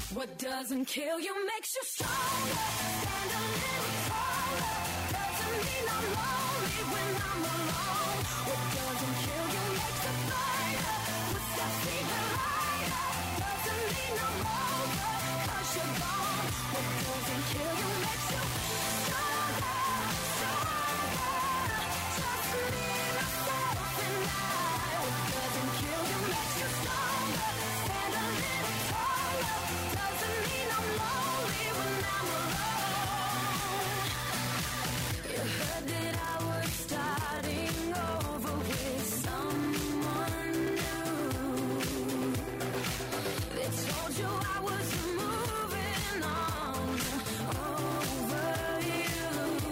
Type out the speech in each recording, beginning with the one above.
What doesn't kill you makes you stronger. Stand a little taller. Doesn't mean I'm lonely when I'm alone. What doesn't kill you makes a fighter. Footsteps even lighter. Doesn't mean I'm over, 'cause you're gone. What doesn't kill you makes you stronger, stronger. Just me, myself, and I. What doesn't kill you makes you stronger. Stand a little taller. Doesn't mean I'm lonely when I'm alone. You heard that I was starting over with someone new. They told you I was moving on over you.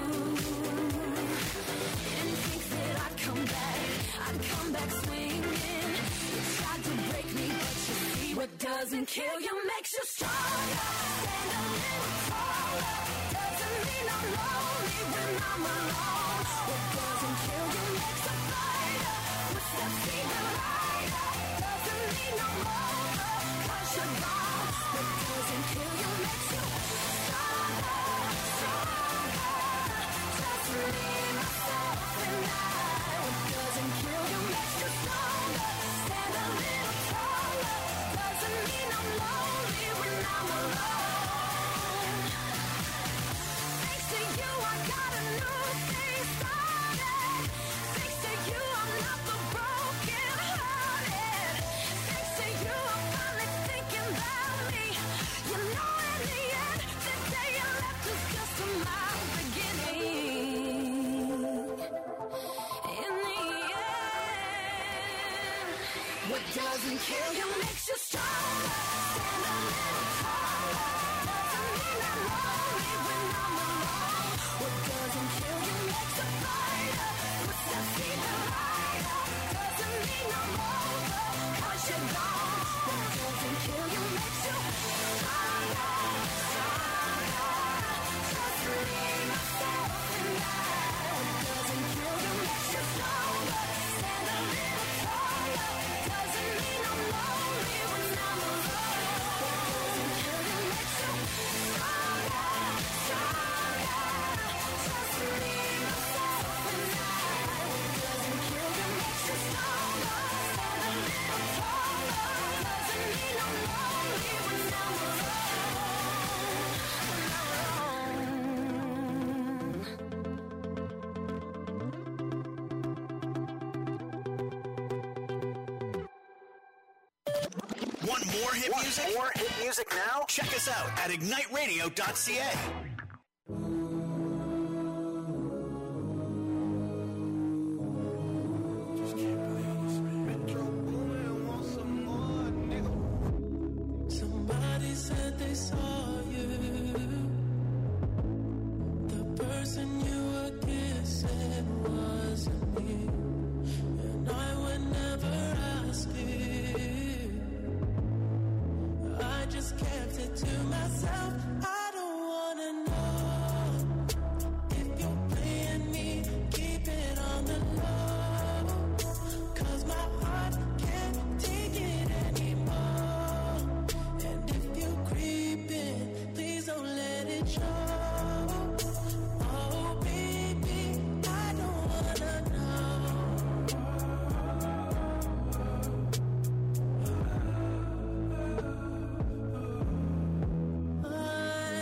Didn't think that I'd come back swinging. You tried to break me, but you see what doesn't kill you makes you stronger. Stand a little taller. Doesn't mean I'm lonely when I'm alone. What doesn't kill you makes a fighter. Footsteps even lighter. Doesn't mean I'm over, 'cause you're gone. What doesn't kill you makes you stronger, stronger. Just me, myself, and I. What doesn't kill you makes you stronger. Stand a little taller. Doesn't mean I'm lonely when I'm alone. Thanks to you, I got a new thing started. Thanks to you, I'm not the broken hearted. Thanks to you, I'm finally thinking about me. You know, in the end, the day you left was just my beginning. In the end, what doesn't kill you makes you stronger. Stand a little taller. Doesn't mean I'm lonely when I'm alone. What doesn't kill you makes a fighter. Footsteps even lighter. Doesn't mean I'm over, 'cause you're gone. What doesn't kill you makes you stronger, stronger. Just me, myself, and I. What doesn't kill you makes you stronger. Stand a little taller. Doesn't mean I'm lonely when I'm alone. What doesn't kill you makes you stronger, stronger. Just me, myself, and I. What doesn't kill you makes you stronger. Stand a little taller. Doesn't mean I'm lonely when I'm Want more hit music? More hit music now? Check us out at igniteradio.ca. Somebody said they saw you. The person you were kissing wasn't me. And I would never ask you. I just kept it to myself. I don't wanna know if you're playing me. Keep it on the low, 'cause my heart can't take it anymore. And if you're creeping, please don't let it show. Oh baby, I don't wanna know. I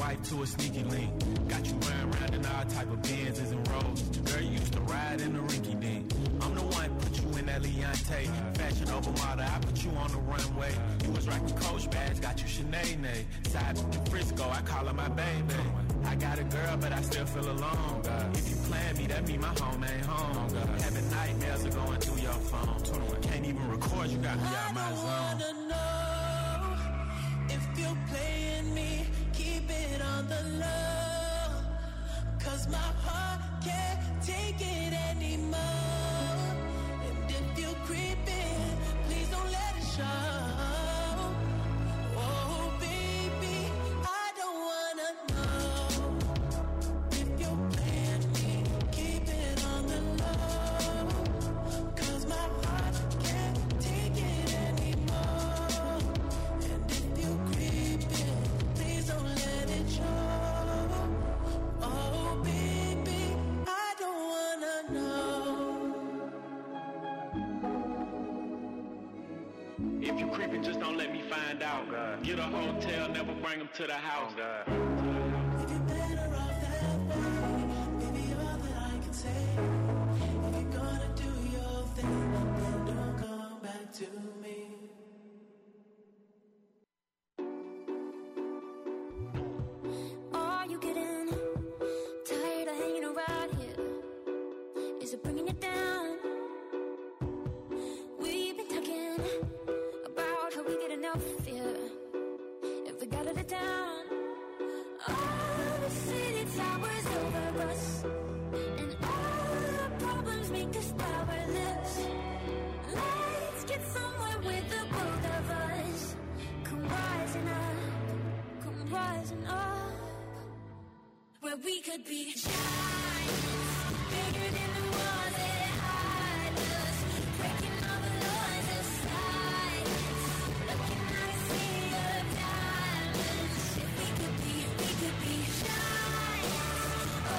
wife to a sneaky link. Got you running around in all type of Benzes and Rolls. Girl, you used to ride in the rinky dink. I'm the one put you in that Leontay. Fashion over model, I put you on the runway. You was rocking Coach bags, got you Sinead. Side in Frisco, I call her my baby. I got a girl, but I still feel alone. If you plan me, that mean my home ain't home. Having nightmares are going through your phone. Can't even record, you got me out my zone. I wanna know if you're playing me, keep it on the low. 'Cause my heart can't take it anymore. And if you're creeping, please don't let it show. Oh, baby, I don't wanna know if you're playing me, keep it on the low. 'Cause my heart can't take it anymore. And if you're creeping, please don't let it show. Oh, baby, I don't wanna know. If you creeping, just don't let me find out. Get a hotel, never bring them to the house. If you're better off that way, baby, all that I can say. If you're gonna do your thing, then don't come back to me. Are you getting tired of hanging around here? Is it bringing you down? We've been talking about how we get enough here. If we got it down, all the city towers over us, and all our problems make us powerless. Let's get somewhere with the both of us. Come rising up, come rising up, where we could be giants, bigger than the walls that hide us, breaking all the laws of science, looking out a sea of diamonds. If we could be giants. Oh,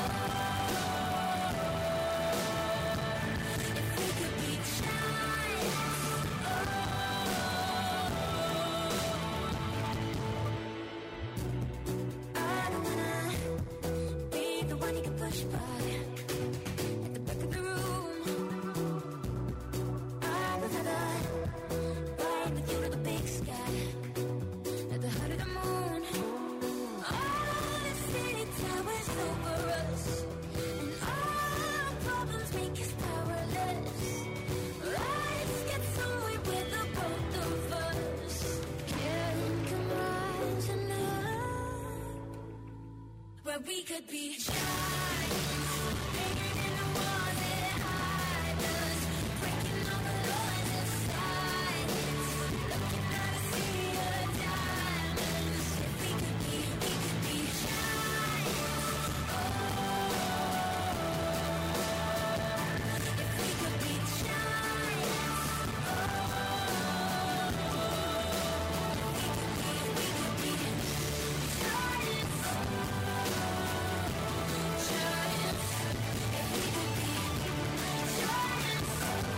if we could be giants. I don't wanna be the one you can push by at the back of the room. I'd rather ride with you to the big sky, at the heart of the moon. All the city towers over us, and all our problems make us powerless. Let's get somewhere with the both of us. Can come rising up, where we could be giants, bigger than the walls that hide us, breaking all the laws of science, looking out a sea of diamonds. If we could be giants. Oh, if we could be giants. Oh, we could be giants. Giants. If we could be giants.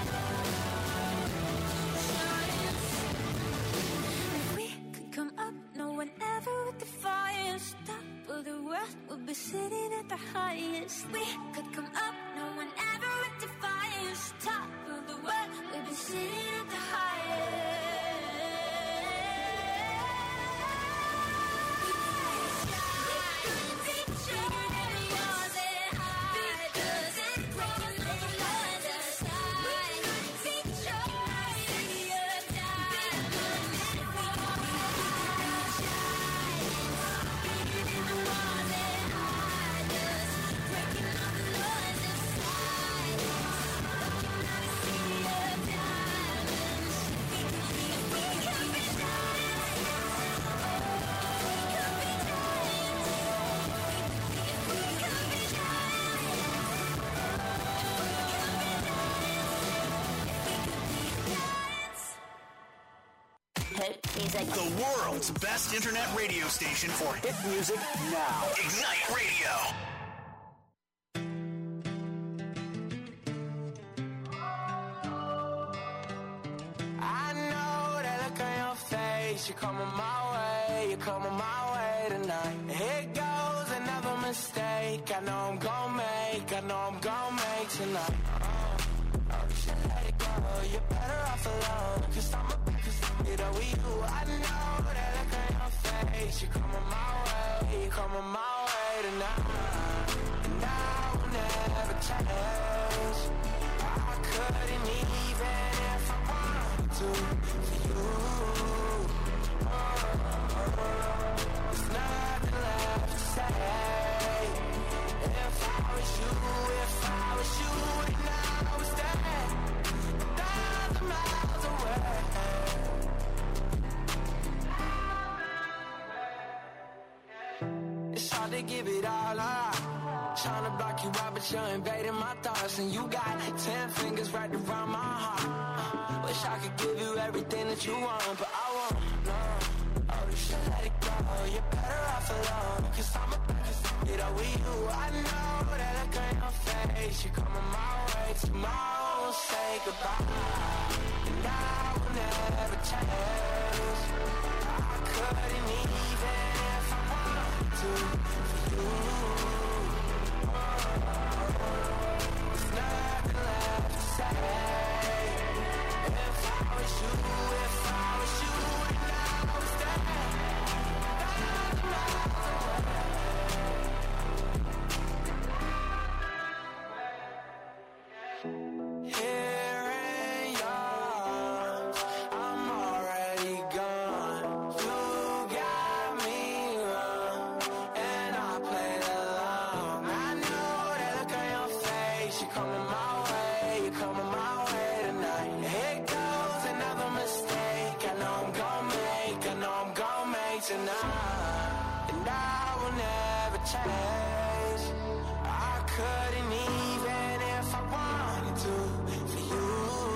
Giants. If we could come up, no one ever would defy us. Top of the world, we'll be sitting at the highest. We could come up, no one ever would defy us. Top of the world, we'll be sitting at the highest. The world's best internet radio station for hit music now. Ignite Radio. I know that look on your face. You're coming my way tonight. Hey, God. make, I know I'm gon' make, I know I'm gon' make tonight. Oh, you should let it go, you're better off alone. Cause I'm a it over you, I know that look on your face. You're coming my way, you're coming my way tonight. And I will never change. I couldn't even if I wanted to for you. There's nothing left to say. If I was you, then I was dead 1,000 miles away. It's hard to give it all up. Tryna block you out, but you're invading my thoughts. And you got 10 fingers right around my heart. Wish I could give you everything that you want, but I won't, no. Oh, you should let it go, you're better off alone. Cause I'm a it over you, I know that look on your face. You're coming my way, tomorrow we'll say goodbye. And I will never change. I couldn't even if I wanted to for you. There's nothing left to say. If I was you, then I was dead 1,000 miles away. Here in yours, I'm already gone. You got me wrong, and I played along. I know that look on your face. You're coming my way, you're coming my way tonight. Here goes another mistake. I know I'm gon' make, I know I'm gon' make tonight. And I will never change. I couldn't even if I wanted to for you.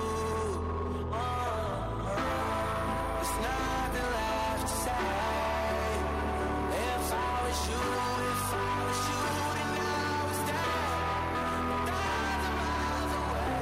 There's nothing left to say. If I was you, then I was dead 1,000 miles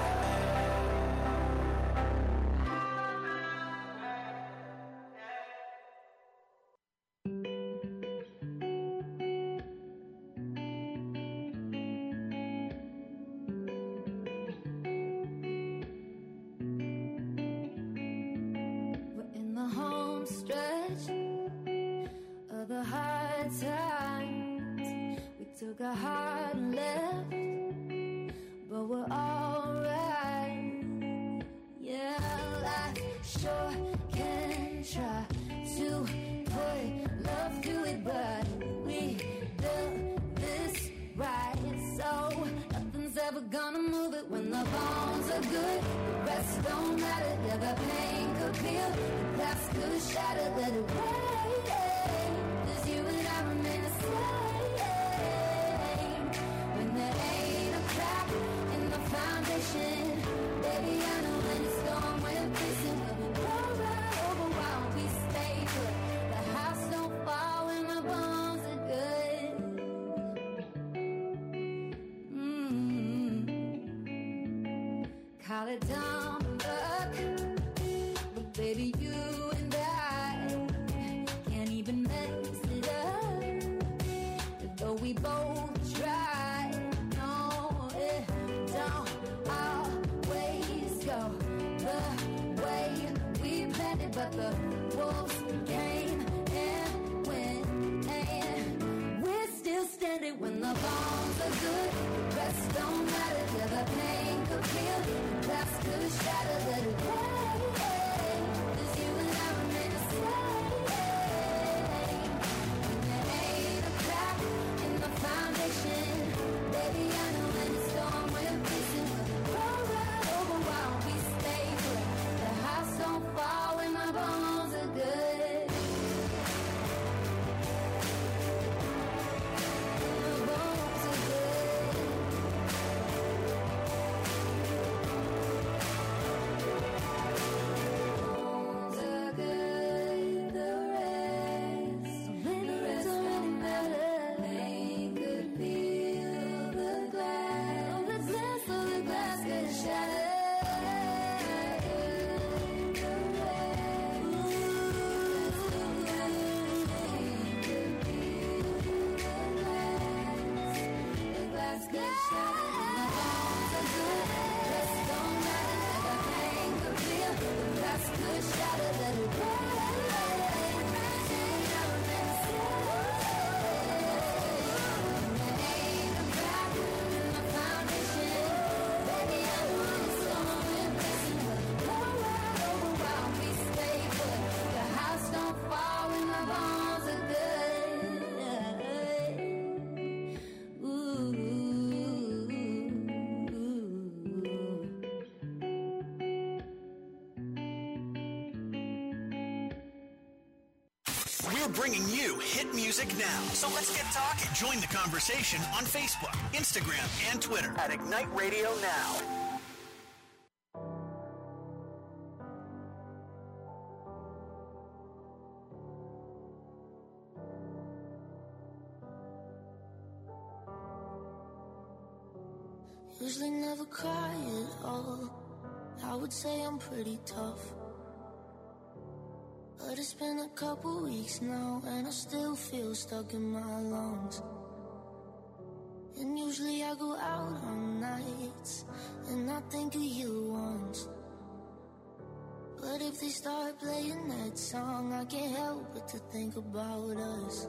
We're in the home stretch of the hard times. We took a hard left, but we're alright. Yeah, life sure can try to put love through it, but we built this right. So nothing's ever gonna move it when the bones are good. The rest don't matter, yeah, the pain could peel. The past could shatter, let it rain. 'Cause you and I remain the same. When there ain't a crack in the foundation, baby, I know when it's storm, we're facing. We'll be right over while we stay put. The house don't fall when the bones are good. Call it dumb luck, but baby, you and I can't even mess it up. Though we both try, no, it don't always go the way we planned it. But the wolves came and went, and we're still standing when the bones are good. The rest don't matter, yeah, the pain could feel. The past could shatter, let it rain. 'Cause you and I remain the same. And there ain't a crack in the foundation, baby, I know when it's storm, we're facing. We'll right over while we stay put. The house don't fall when my bones are good. The bones are good. bringing you hit music now. So let's get talking. Join the conversation on Facebook, Instagram, and Twitter at Ignite Radio Now. Usually never cry at all. I would say I'm pretty tough, but it's been a couple weeks now and I still feel stuck in my lungs. And usually I go out on nights and I think of you once, but if they start playing that song, I can't help but to think about us.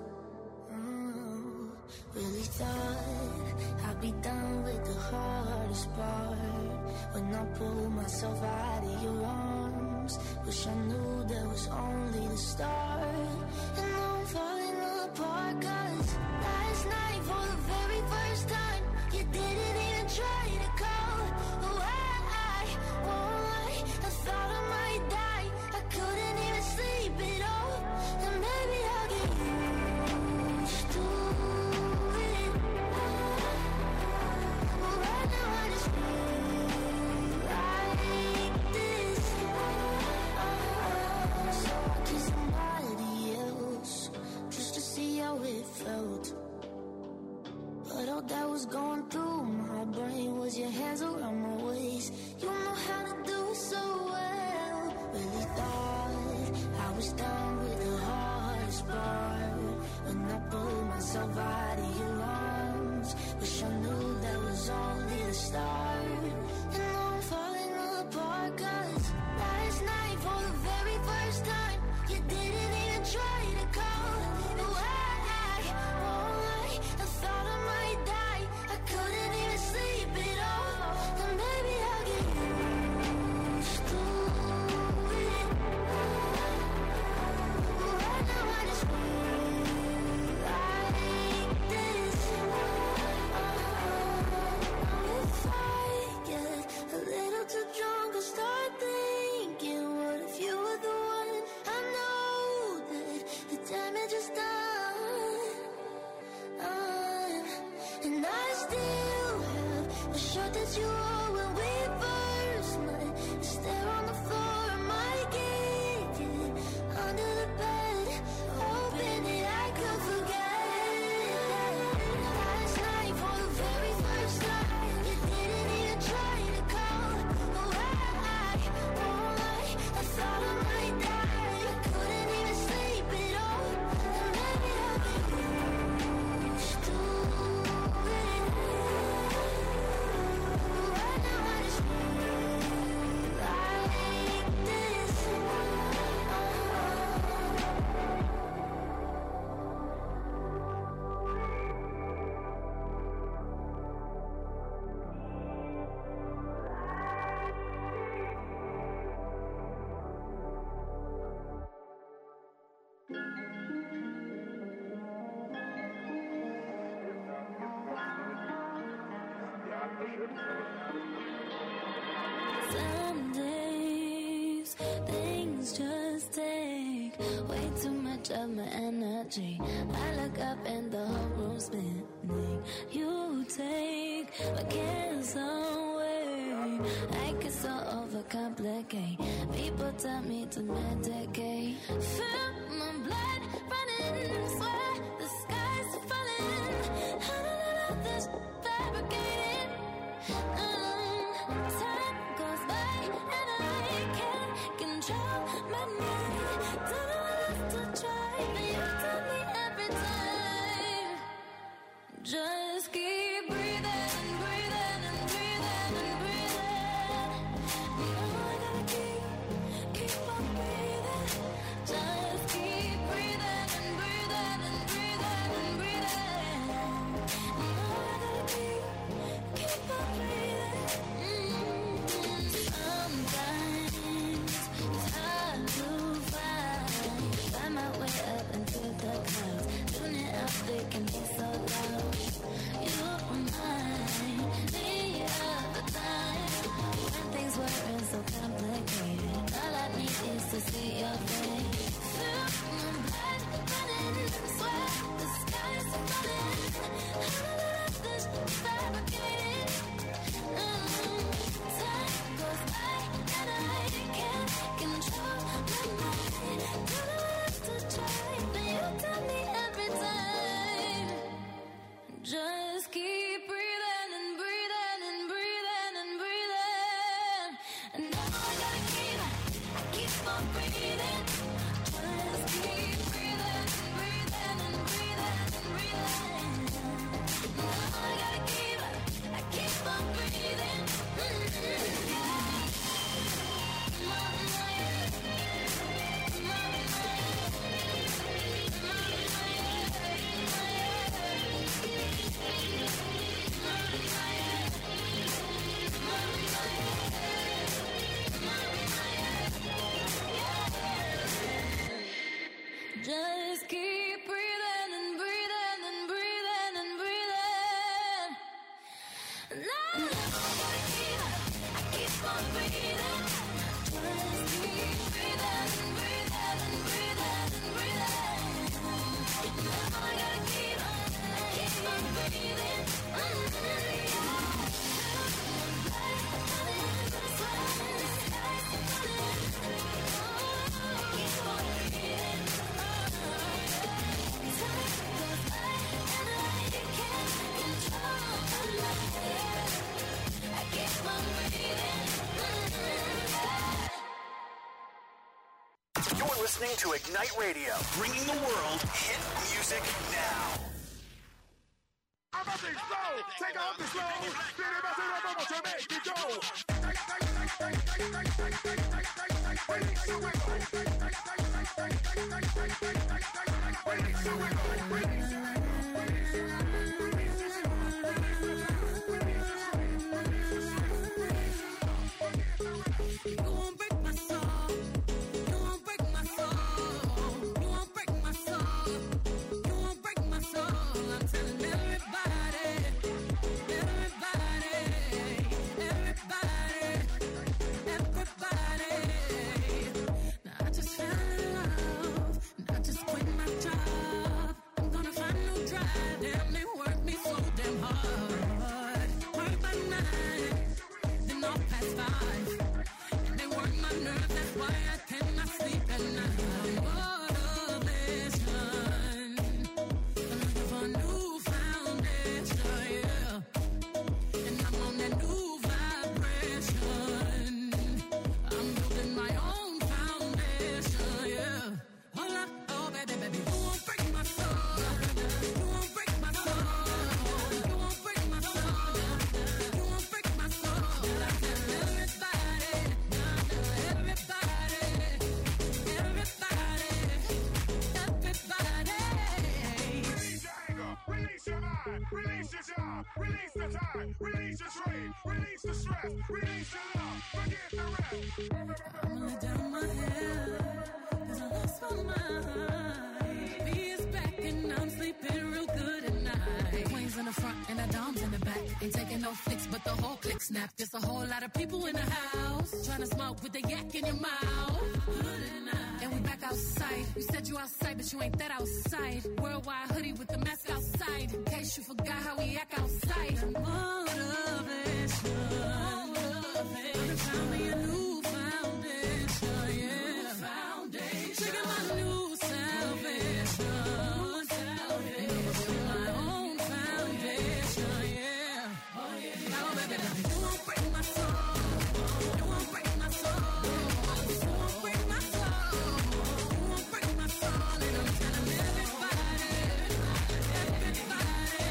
Really thought I'd be done with the hardest part when I pulled myself out of your arms. Wish I knew that was only the start. And now I'm falling apart, 'cause last night for the very first time you didn't even try to call. Oh, I won't lie, I thought I might die. I couldn't even sleep at all. And maybe I'll get used to it. But right now I just feel like this. So I kissed somebody else just to see how it felt. But all that was going through my brain was your hands around my waist. You know how to do it so well. Really thought I was done with the hardest part when I pulled myself out of your arms. Wish I knew that was only the start. And now I'm falling apart, 'cause last night for the very first time you didn't even try to call. No, I won't lie, I thought I might die. I couldn't even sleep at all. And maybe I'll get used to it. But right now I just feel like this. If I get a little too drunk, I'll start thinking, what if you were the one? I know that the damage is done. And I still have a shirt that you wore when we first met. It's there on the floor, I might get it under the bed, hoping that I could forget. Last night for the very first time you didn't even try to call. Oh, I won't lie, I thought I might die. I couldn't even sleep at all. And maybe I'll get used to it. Right now I just feel like this. Some days things just take way too much of my energy. I look up and the whole room's spinning. You take my cares away. I get so overcomplicate. People tell me to medicate. Feel my blood running, swear the sky's falling. I don't know this fabricated. Time goes by and I can't control my mind. Don't know what else to try, but you tell me every time. Just keep breathing, breathing, and breathing, and breathing. You know I gotta keep on breathing. Just keep breathing and breathing and breathing and breathing. You know I gotta keep on breathing. Sometimes it's hard to find my way up into the clouds. Tuning out, they can be so loud. You breathing. Just keep breathing, breathing and breathing and breathing. I gotta keep on breathing. Just keep breathing and breathing and breathing and breathing. I keep on breathing. Just keep breathing and breathing and breathing and breathing. I gotta keep on breathing. You're listening to Ignite Radio, bringing the world hit music now. I'm a big flow, take off the slow, feel it, I'm to make it go. Release the wiggle. Release the wiggle. You won't break my soul. You won't break my soul. You won't break my soul. You won't break my soul. I'm telling everybody, everybody, everybody, everybody. Now I just fell in love, and I just quit my job. I'm gonna find new drive. Damn, they work me so damn hard. Work by 9, then off past 5. They work my nerves, that's why I cannot sleep at night. Motivation, I'm looking for a new foundation, yeah. And I'm on that new vibration. I'm building my own foundation, yeah. Hold up, oh baby, baby, you won't break my soul. You won't break my soul. You won't break my soul. You won't break my soul. I tell everybody. Everybody, Release your anger, release your mind, release your job, release the time, release your trade, release the stress, release your love, forget the rest. I'ma lay down my head, 'cause I lost my mind. Me is back and I'm sleeping real good at night. Queens in the front and the doms in the back. Ain't taking no flicks, but the whole click snap. There's a whole lot of people in the house trying to smoke with the yak in your mouth. And we back outside. You said you outside, but you ain't that outside. Worldwide hoodie with the mask outside. In case you forgot how we act outside. Motivation. I found me a new foundation, yeah. Trigger my new salvation. My own foundation, yeah. Now, baby, you won't break my soul. You won't break my soul. You won't break my soul. You won't break my soul. And I'm telling everybody, everybody,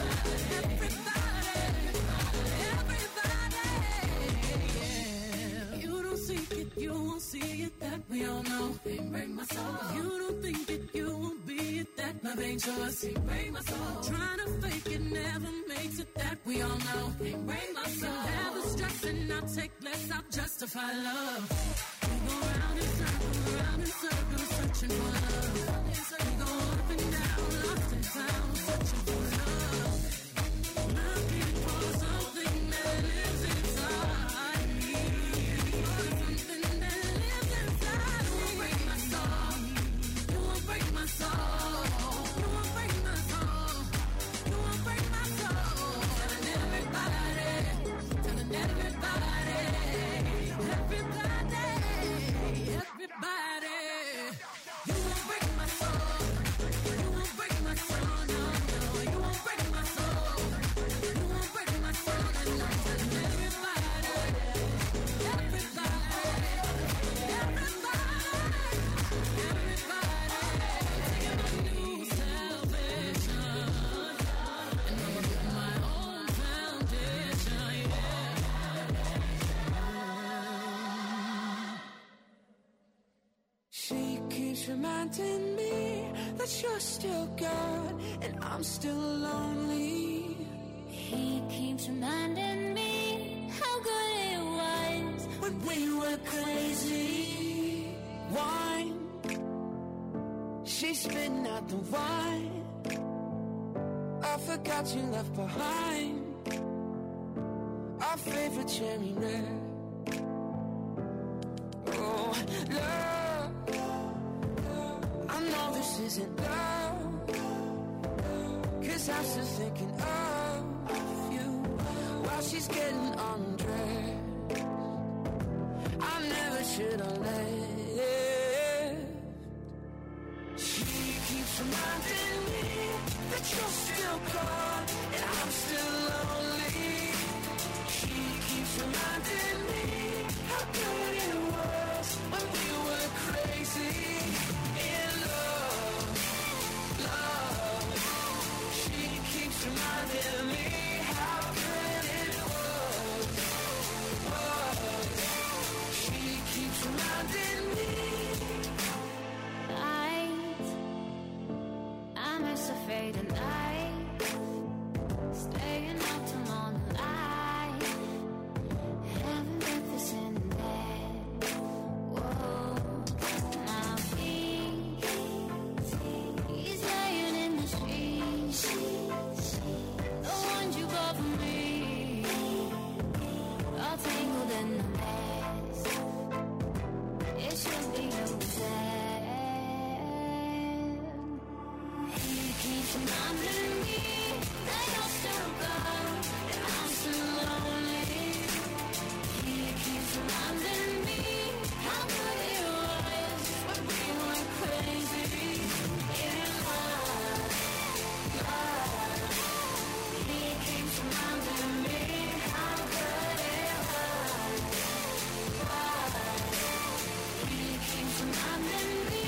everybody, yeah. You don't seek it, you won't see it, that we all know. Can't break my soul. You don't think it, you won't be it, that love ain't yours. Can't break my soul. Trying to fake it never makes it, that we all know. Can't break my soul. Never stressing, I'll take less, I'll justify love. We go round in circles, searching for love. We go up and down, lost and found, searching for love. Looking for something that lives inside me. Something that lives inside me. You won't break my soul. You won't break my soul. You won't break my soul. You won't break my soul. Telling everybody, telling everybody, everybody, everybody. You won't break my soul. You won't break my soul. No, no, you won't break that you're still gone and I'm still lonely. He keeps reminding me how good it was When we were crazy. Wine, she's spitting out the wine. I forgot you left behind our favorite cherry red. Oh, love, I know this isn't love, 'cause I'm still thinking of you while she's getting undressed. I never should have left. She keeps reminding me that you're still gone and I'm still lonely. She keeps reminding me how good it was when we were crazy in love, love. She keeps reminding me how good it was. She keeps reminding me. I'm just afraid of night, staying up till morning light, having breakfast in bed. Whoa, my feet, he's laying in the streets, the ones you bought for me, all tangled in the mess. It should be yours. He keeps reminding me that you're still gone and I'm still lonely. He keeps reminding me how good it was when we were crazy in love, love. He keeps reminding me how good it was. He keeps reminding me.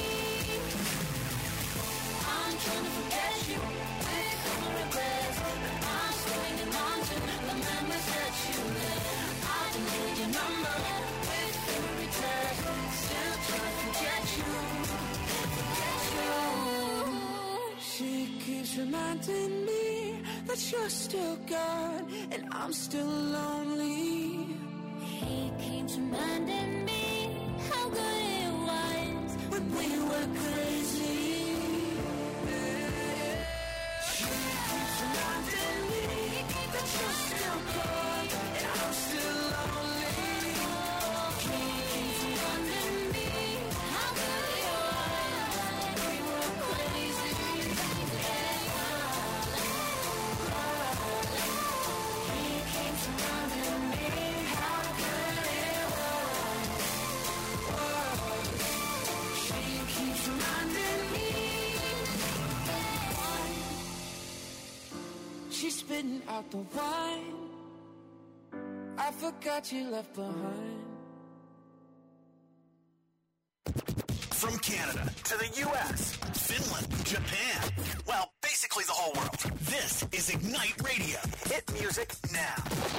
I'm trying to forget you with no regrets. I'm swinging on to the memories that you left. I deleted your number with every text. Still trying to forget you, forget you. She keeps reminding me that you're still gone and I'm still lonely. He keeps reminding me how good it was When we were crazy. She keeps reminding me that you're still gone and I'm still lonely. He keeps reminding me how good it was when we were crazy. He keeps reminding me how good it was. She keeps reminding me. She's spitting out the wine I forgot you left behind. From Canada to the U.S., Finland, Japan, well, basically the whole world. This is Ignite Radio. Hit music now.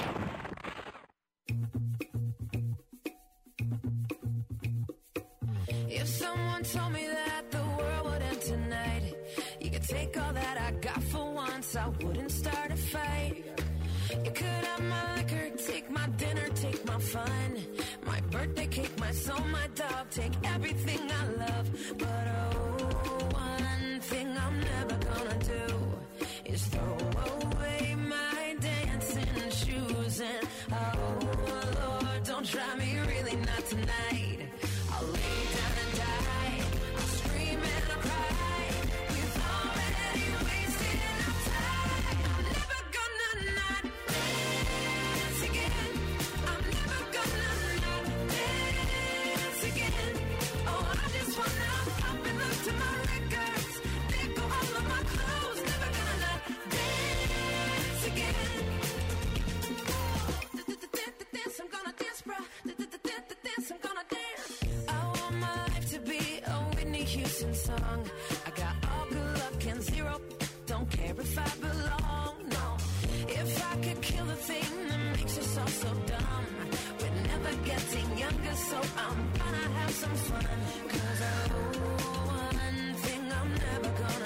If someone told me that the world would end tonight, you could take all that I got for once, I wouldn't start a fight. You could have my liquor, take my dinner, take my fun, my birthday cake, my soul, my dog, take everything I love. But oh, one thing I'm never gonna do is throw away my dancing shoes. And oh Lord, don't try me, really not tonight. I'll lay down and die, I'll scream and I'll cry. We've already wasted enough time. I'm never gonna not dance again. I'm never gonna not dance again. Oh, I just wanna up and look to my records, let go all of my clothes. Never gonna not dance again. Dance, I'm gonna dance, bro. Dance, I'm gonna dance. I want my life to be a Whitney Houston song. I got all good luck and zero, don't care if I belong, no. If I could kill the thing that makes us all so dumb, we're never getting younger, so I'm gonna have some fun. 'Cause oh, one thing I'm never gonna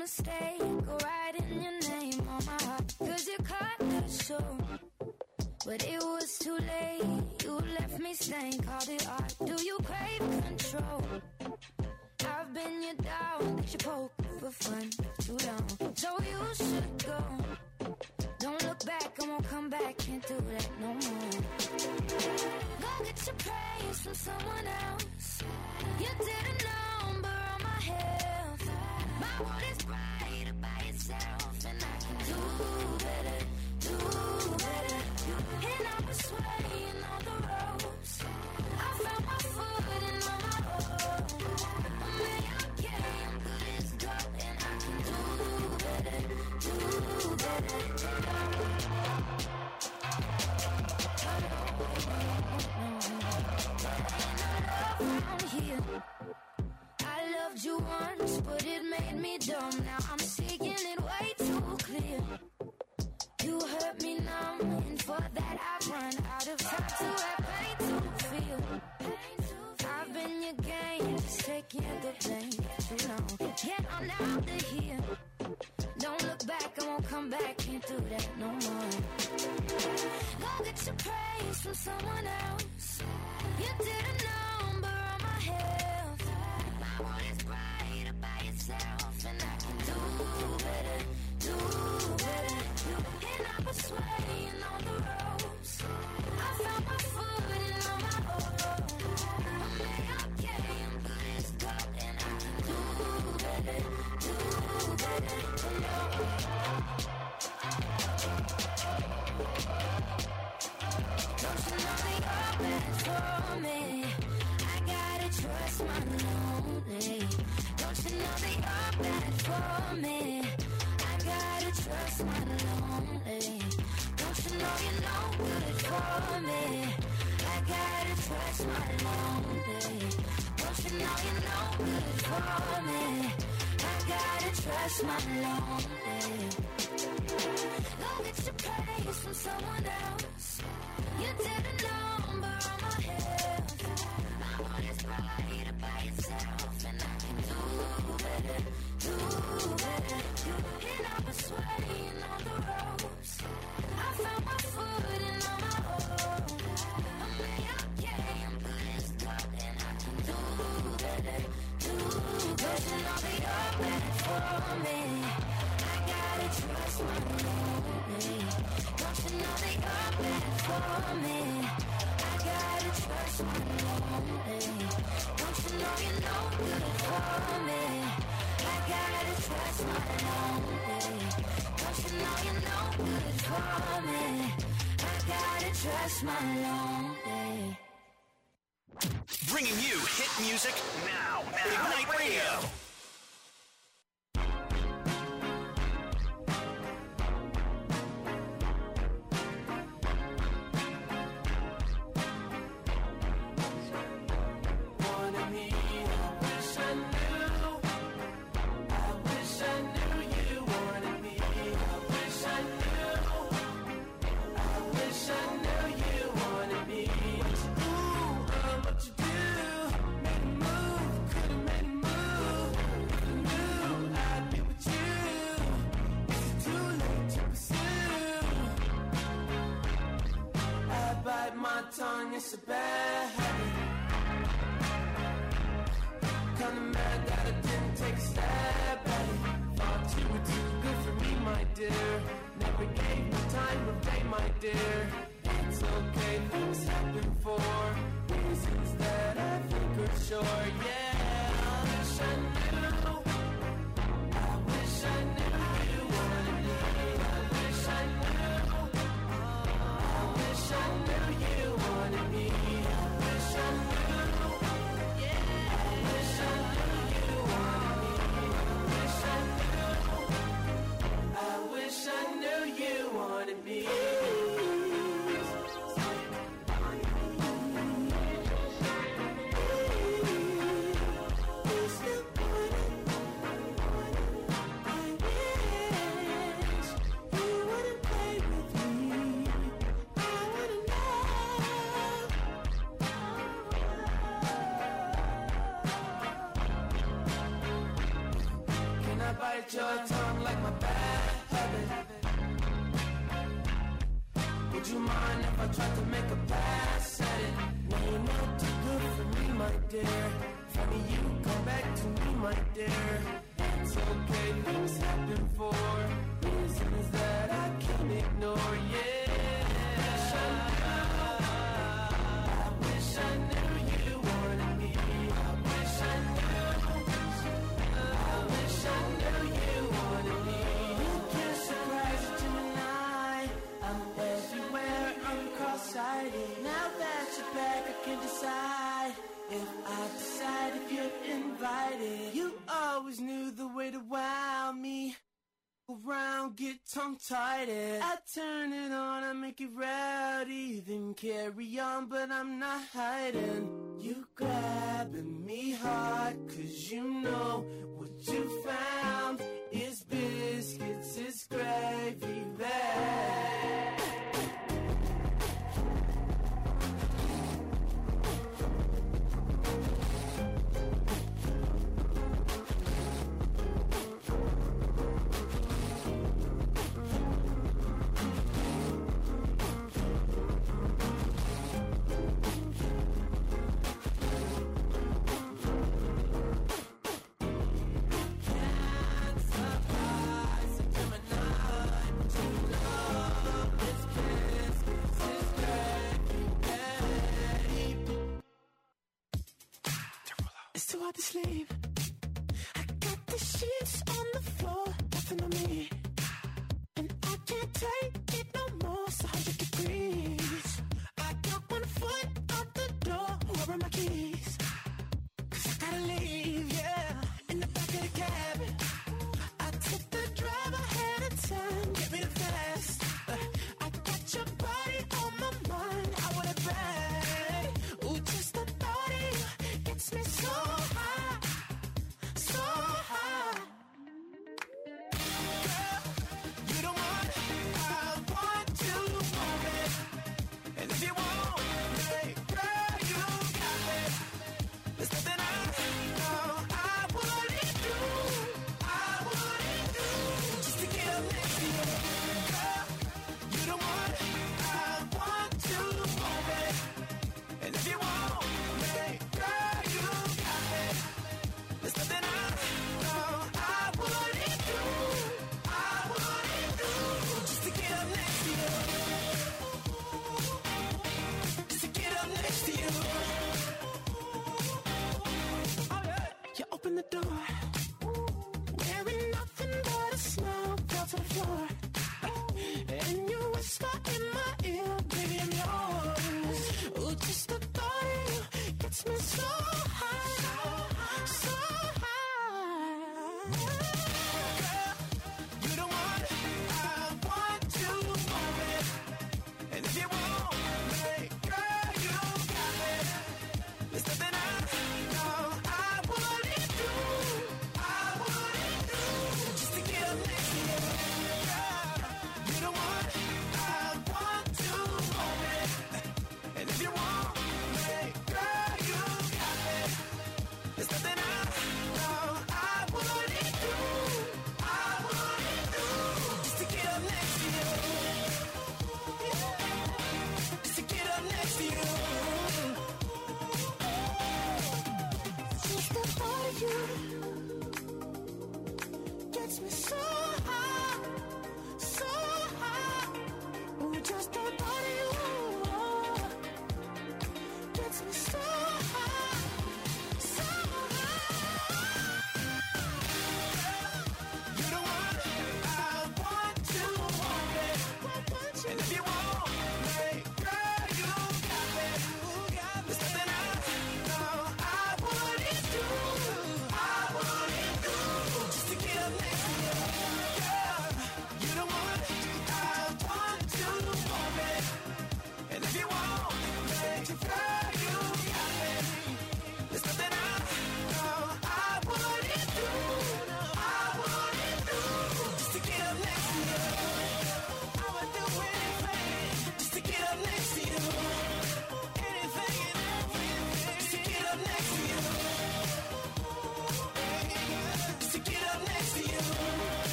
mistake, writing your name on my heart, 'cause you cut the show. But it was too late, you left me stained, called it art. Do you crave control? I've been your dog, that you poke for fun too long. So you should go. Don't look back, I won't come back, can't do that no more. Go get your praise from someone else. You did a number on my health. My world is brighter by itself, and I can do better, do better. And I'm persuading all the ropes. I found my footing on my own. Man, okay, I'm good as gold, and I can do better, do better. I loved you once, but it made me dumb. Now I'm seeing it way too clear. You hurt me numb, and for that I've run out of time to have pain to feel. I've been your game, just taking the blame too long. Yet I'm out of here. Don't look back, I won't come back, can't do that no more. Go get your praise from someone else. You did a number on my health. My world is brighter by itself, and I can do better, do better. And I'm persuading all the ropes. I found my footing on my own. Man, okay, I'm good as gold, and I can do better, do better. Don't you know that you're bad for me? I gotta trust my lonely. Don't you know that you're bad for me? I gotta trust my lonely. Don't you know you're no good for me? I gotta trust my lonely. Don't you know you're no good for me? I gotta trust my lonely. Go get your praise from someone else. You did a number on my health. My world is brighter by itself, and I can do better, do better. And I'm persuading all the ropes. I found my footing on my own. Man, okay, I'm good as gold, and I can do better, do better. You know that you're bad for me. I gotta trust my lonely. Don't you know that you're bad for me? I gotta trust my lonely. Don't you know you're no good for me? I gotta trust my lonely. Don't you know you're no good for me? I gotta trust my lonely. Bringing you hit music now. Ignite Radio. Tongue, it's a bad habit. Kinda mad that I didn't take a stab at it. Thought you were too good for me, my dear. Never gave me time of day, my dear. It's okay, things happen for reasons that I think are sure. Yeah, I wish I knew. I wish I knew you wanted me. I wish I knew. I wish I knew you wanted me. I I bite your tongue like my bad habit? Would you mind if I tried to make a pass at it? No, you're not too good for me, my dear. Funny you come back to me, my dear. It's okay, things happen for reasons that I can't ignore, yeah. I wish I knew you wanted me. I wish I knew you wanted me. You can't surprise you tonight. I'm everywhere, I'm cross-sighted. Now that you're back, I can decide if I decide if you're invited. You always knew the way to wow me. Around, get tongue-tied. I turn it on, I make it rowdy. Then carry on, but I'm not hiding. You grabbing me hard, cause you know what you found is biscuits, is gravy bag. It's too hard to sleep. I got the sheets on the floor, nothing on me. And I can't take it no more, it's 100 degrees. I got one foot out the door, where are my keys? Cause I gotta leave, yeah, in the back of the cab. I took the drive ahead of time, get me the fast. I got your body on my mind, I want it back. Ooh, just the thought of you gets me so high, so high.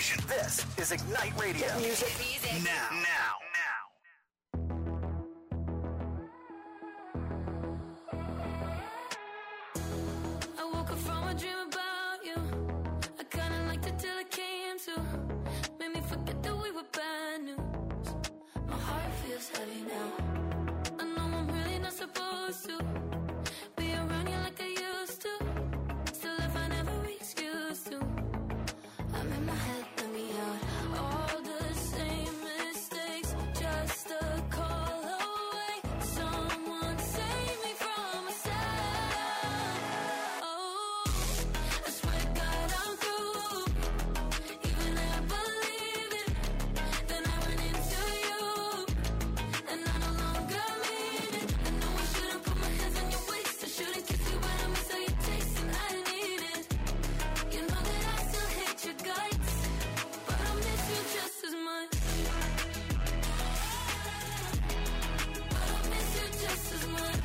station. This is Ignite Radio. Music now. I woke up from a dream about you. I kinda liked it till it came to. Made me forget that we were bad news. My heart feels heavy now. I know I'm really not supposed to be around you like I used to. Still I find every excuse to. I'm in my head, let me out. All the same mistakes, just a call away. Someone save me from myself. Oh, I swear to God I'm through. Even I believe it. Then I run into you, and I no longer mean it. I know I shouldn't put my hands on your waist. I shouldn't kiss you, but I miss how you taste, and I need it. You know that I still hate your guts, but I miss you just as much. But I miss you just as much.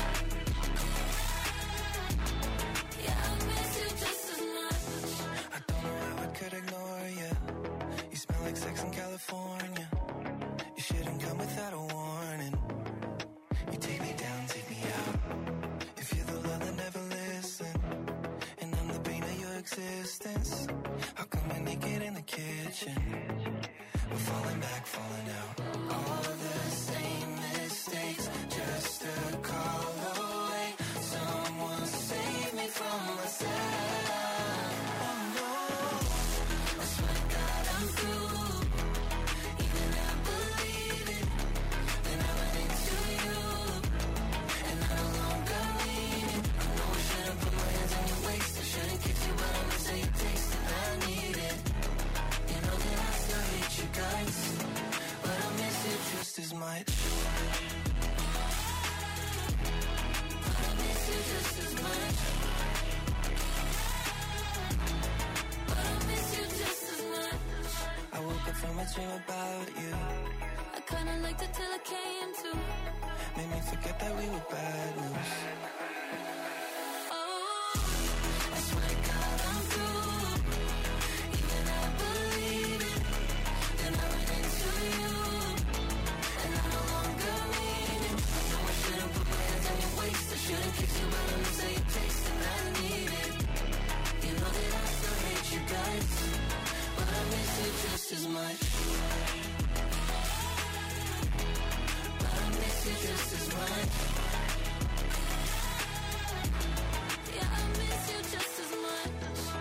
Yeah, I miss you just as much. I don't know how I could ignore you. You smell like sex in California. You shouldn't come without a warning. You take me down, take me out. If you're the love that never listen, and I'm the pain of your existence, how come we're naked in the kitchen? We're falling back, falling out. All the same mistakes, just a call away. Someone save me from myself. Oh no, I swear to God I'm through. Even I believe it. Then I run into you, and I no longer mean it. I know I shouldn't put my hands on your waist. I shouldn't kiss you, but I miss how you taste, and I need it. You know that I still hate you guys, but I miss you just as much. But I miss you just as much. But I miss you just as much. I woke up from a dream about you. I kinda liked it till it came to. Made me forget that we were bad news. Oh, I swear to God I'm through. Even I believe it. Then I ran into you, and I no longer mean it. I know I shouldn't put my hands on your waist. I shouldn't kiss you, but I miss how you taste, and I need it. You know that I still hate you guys, but I miss you just as much. But I miss you just as much. Yeah, I miss you just as much.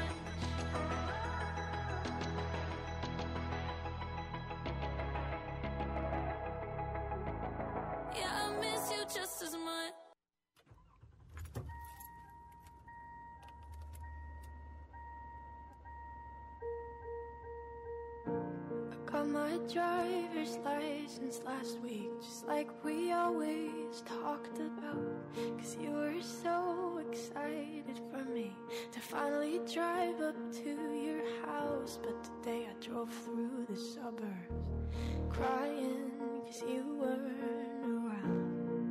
Yeah, I miss you just as much. I got my driver's license last week, just like we always talked about. 'Cause you were so excited for me to finally drive up to your house. But today I drove through the suburbs crying 'cause you weren't around.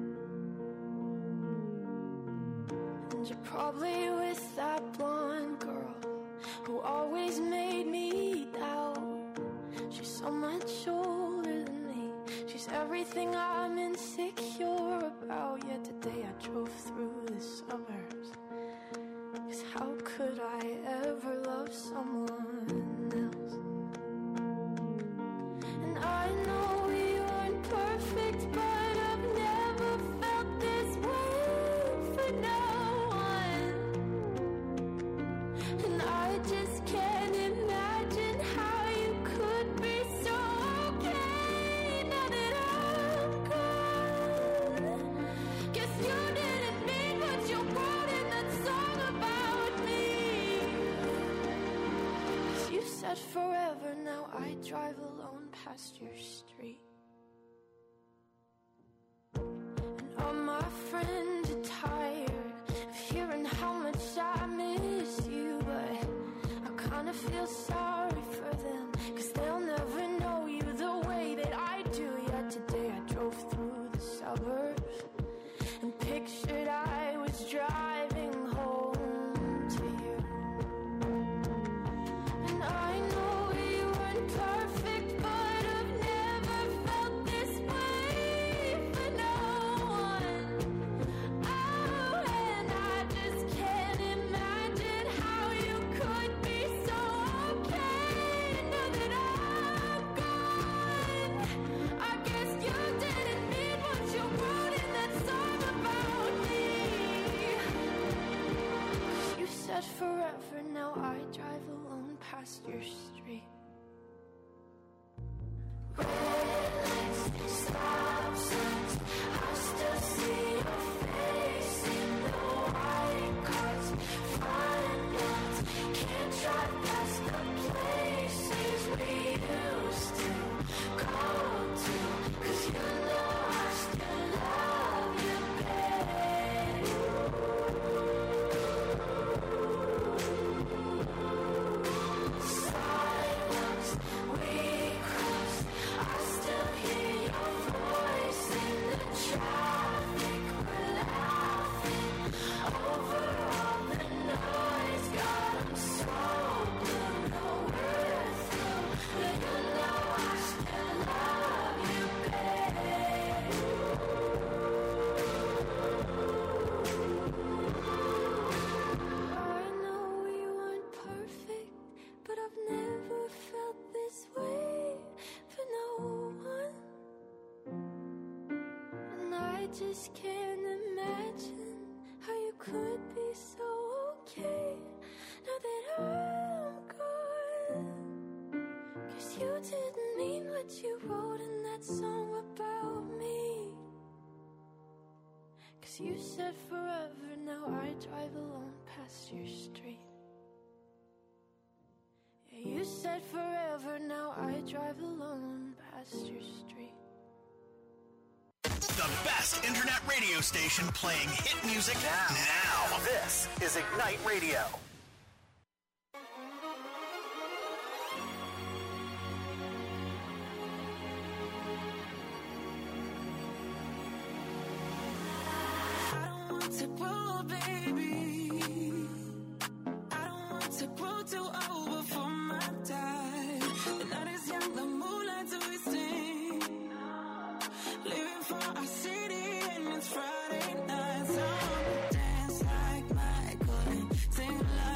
And you're probably with that blonde girl who always made me doubt. She's so much older than me. She's everything I'm insecure about. Yet today I drove through the suburbs. 'Cause how could I ever love someone else? And I know we aren't perfect, but I've never felt this way for no one. And I just can't imagine how you could be so okay now that I'm gone. Guess you didn't mean what you wrote in that song about me. 'Cause you said forever, now I drive alone past your street. And all my friends are tired of hearing how much I miss you, but I kinda feel sorry for them, 'cause they'll never know you the way that I do. Yet today I drove through the suburbs and pictured I was driving home to you. And I know you forever, now I drive alone past your street. Red lights, stop signs, I still see your face in the white cars. Fine lines, can't drive past the places we used to go to, 'cause you know I still love you, babe. Sidewalks we cross, I still hear your voice in the traffic. We're laughing over all the noise. God, I'm so blue, no we're through, but you know I still love you, babe. I know we weren't perfect, but I've never felt this way for no one. And I just can't imagine how you could be so okay now that I'm gone. 'Cause you didn't mean what you wrote in that song about me. 'Cause you said forever, now I drive alone past your street. Yeah, you said forever, now I drive alone past your street. The best internet radio station playing hit music now. This is Ignite Radio. I don't want to grow, baby. I don't want to grow too old before my time. The night is young, the moonlight's twisting. Living for our city and it's Friday night. So I wanna dance like Michael and sing along.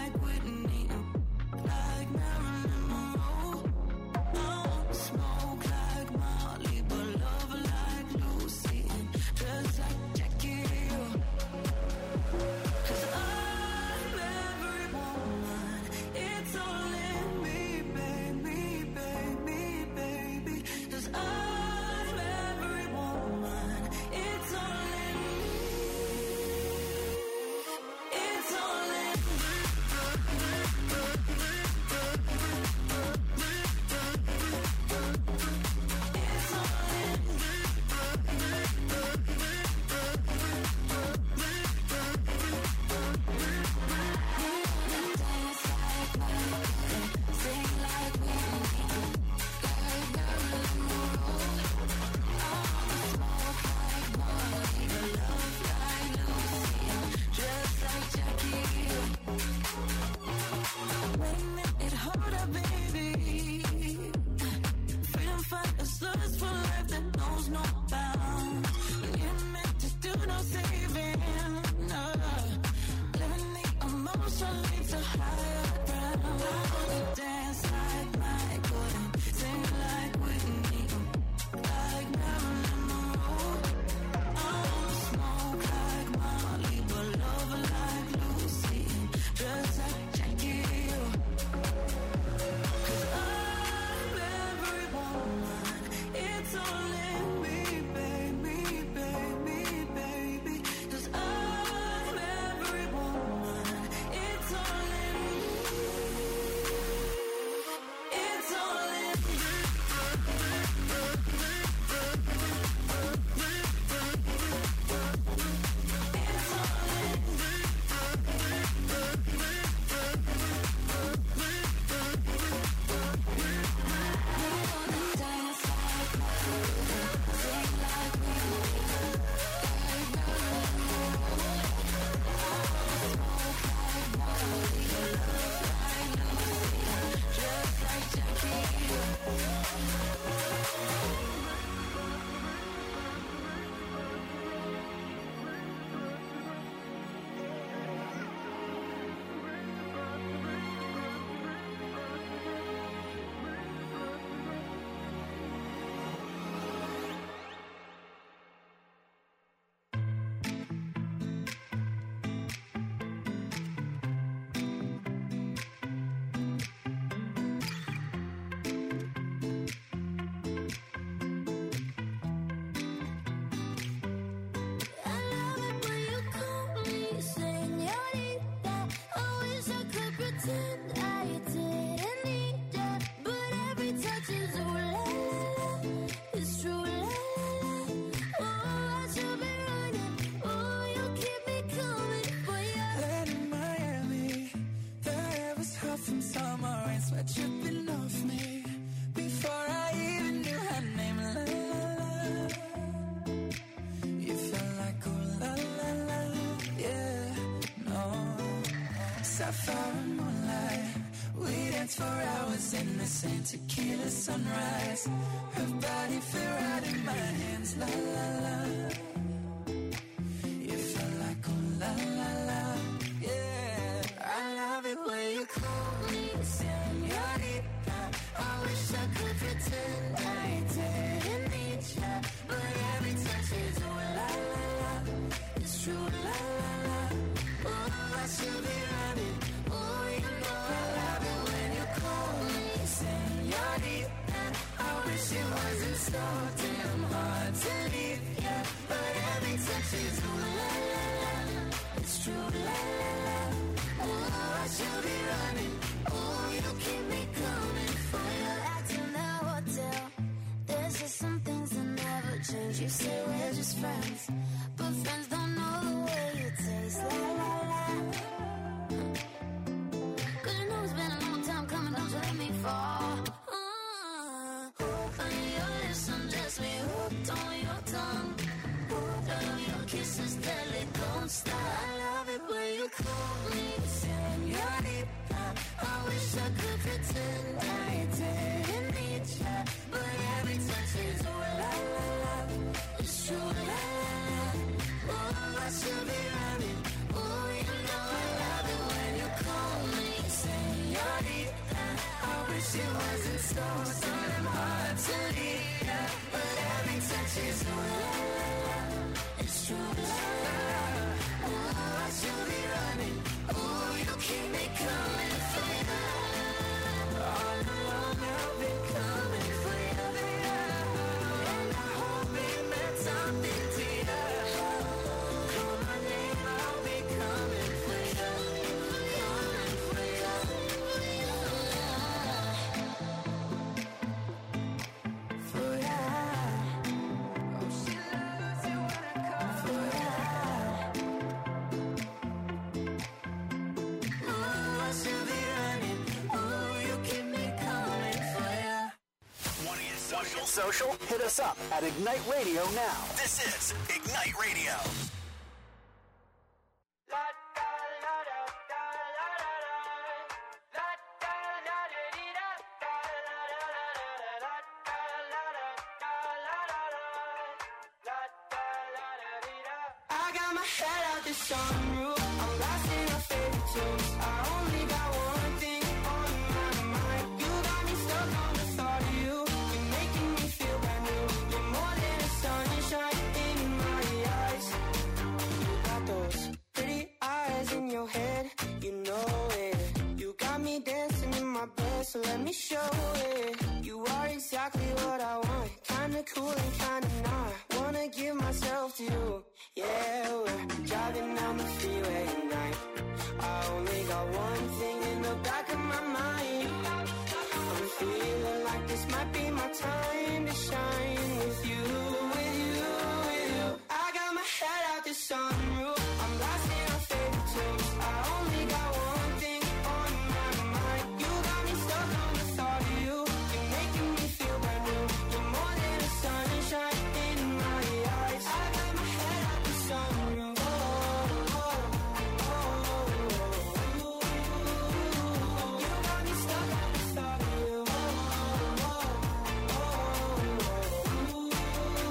sapphire and moonlight. We danced for hours in the same tequila sunrise. Her body fit right in my hands, la la la. It felt like oh la la la, yeah. I love it when you call me señorita. I wish I could pretend I didn't need ya, but every touch is oh la la la. It's true, la la la. Oh, I should be running. Oh, you know I love it when you call me señorita. I wish it wasn't so damn hard to leave ya, but every touch is ooh la la la. It's true, la la la. Oh, I should be running. Oh, you keep me coming for you. Back in the hotel, there's just some things that never change. You say we're just friends, but friends don't know the way you taste. La la la. Cause you know it's been a long time coming, don't you let me fall. On your lips, undress me, hooked on your tongue. Love your kisses till it don't stop. I love it when you call me señorita. I wish I could pretend I didn't need ya, but every touch is oh la la la. It's true, la la la. Oh, I should be running. Oh, you know I love it when you call me señorita. I wish it wasn't so damn hard to leave ya, but every touch is oh la la la. It's true, la la la. Oh, I should be running. Oh, you keep me coming for you. All along I've been coming for you, and I hope it meant something to you. Call my name, I'll be coming for you, coming for you. For you. Oh, she loves it when I call for you. Oh, I should be running. Oh, you keep me coming for you. Want to get social? Hit us up at Ignite Radio now. This is Ignite Radio. I got my head out the sunroof. I'm lost in my favorite tunes. I only got one thing on my mind. You got me stuck on the thought of you. You're making me feel brand new. You're more than a sunshine in my eyes. You got those pretty eyes in your head. You know it. You got me dancing in my bed, so let me show it. You are exactly what I want. Kinda cool and kinda not. Wanna give myself to you. Yeah, we're driving down the freeway at night. I only got one thing in the back of my mind. I'm feeling like this might be my time to shine with you, with you, with you. I got my head out the sunroof. I'm lost in my favorite tunes. I only got one thing on my mind. You got me stuck on the thought of you. You're making me feel brand new. You're more than a sunshine in my eyes. I got my head out the sunroof. Oh, oh, oh, oh, oh. You got me stuck on the thought of you. Oh, oh, oh, oh, oh.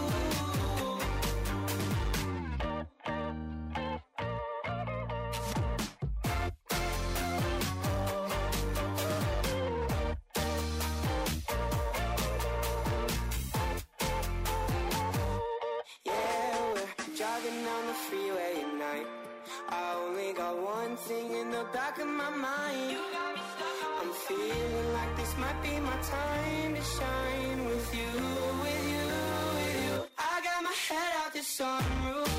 Yeah, we're driving down the freeway at night. I only got one thing in the back of my mind. I'm feeling like this might be my time to shine with you, with you, with you. I got my head out the sunroof.